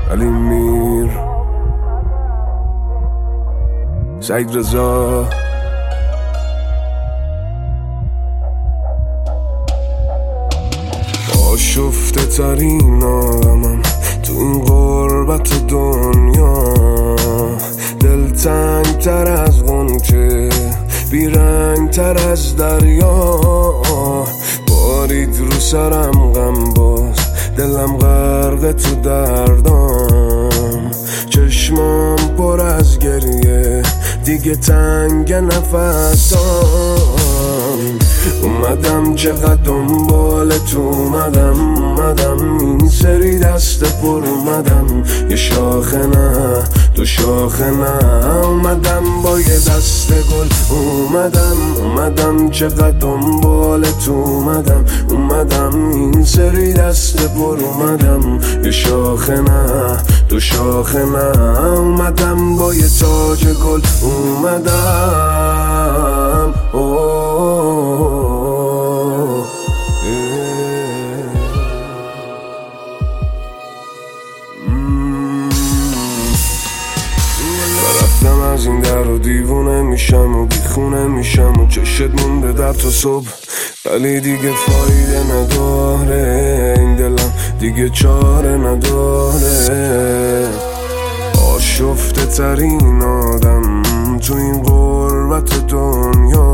علی میر، سعید رضا. آشفته ترین آدمم تو این غربت دنیا، دلتنگ تر از غنچه، بیرنگ تر از دریا. بارید رو سرم غم باز، دلم غرق تو دردام، چشمام پر از گریه، دیگه تنگ نفسام. اومدم چقدر دنبالت اومدم این سری دست پر اومدم، یه شاخه نه دو شاخه نه، اومدم با یه دست گل اومدم چقدر دنبالت اومدم این سری دست پر اومدم، یه شاخه نه دو شاخه نه، اومدم با یه تاج گل اومدم. رفتم از این در و دیوونه میشم و بیخونه میشم و چشت مونده در تو صبح، ولی دیگه فایده نداره، این دلم دیگه چاره نداره. آشفته ترین آدم تو این غربت دنیا،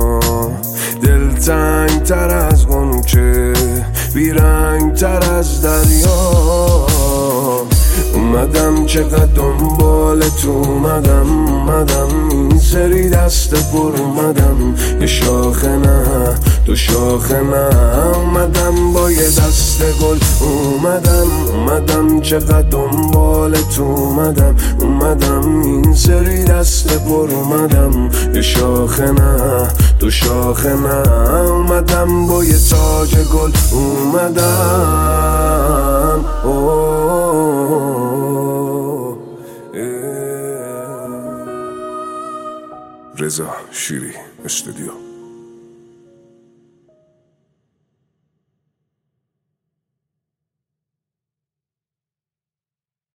دلتنگ تر از غنچه، بیرنگ تر از دریا. اومدم چقدر دنبالت اومدم این سری دست پر اومدم، یه شاخه نه دو شاخه نه، اومدم با یه دست گل اومدم چقدر دنبالت اومدم این سری دست پر اومدم، یه شاخه نه دو شاخه نه، اومدم با یه تاج گل اومدم. رضا شیری استودیو.